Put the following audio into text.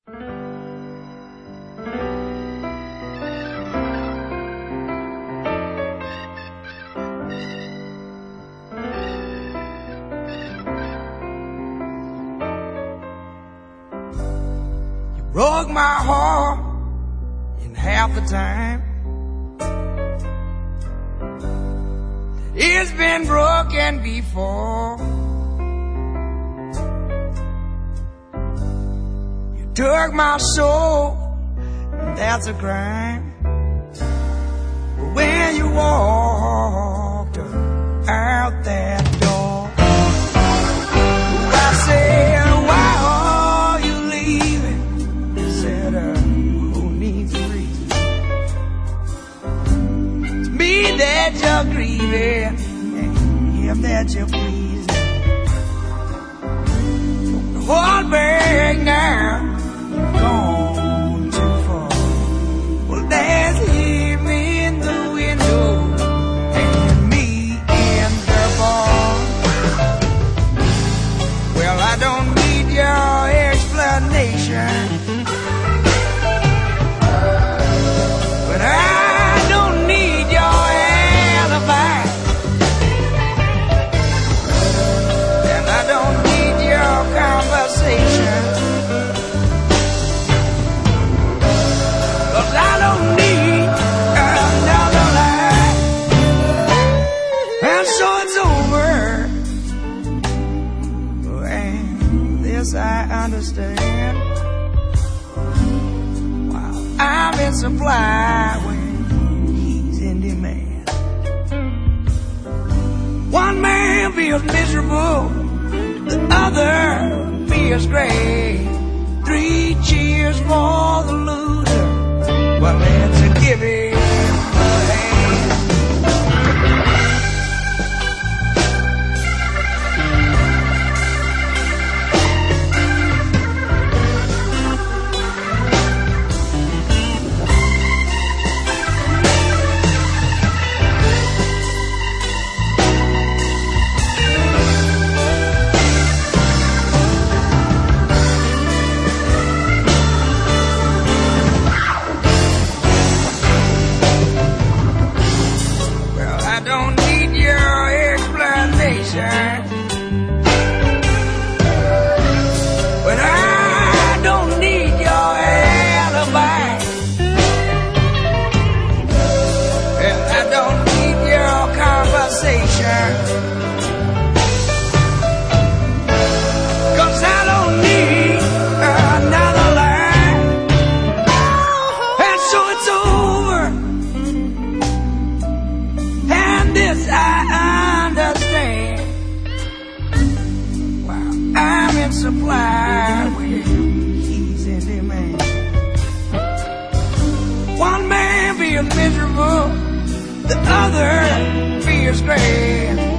Broke my heart in half the time it's been broken before. You took my soul, and that's a crime. But when you walked out that door, I said, why are you leaving? I said, who needs a reason? It's me that you're grieving, if that you're pleasing. Don't hold back now, you've gone too far. Well, there's him in the window and me in the bar. Well, I don't need your explanation, but I don't need your alibi, and I don't need your conversation, 'cause I don't need another lie. And so it's over, and this I understand. While I'm in supply when he's in demand. One man feels miserable, the other feels great. 3 cheers for the loser. Well, let's give him a hand. But I don't need your alibi, and I don't need your conversation, 'cause I don't need another lie. And so it's over, and this I understand. I'm in supply when he's in demand. One man feels miserable, the other feels great.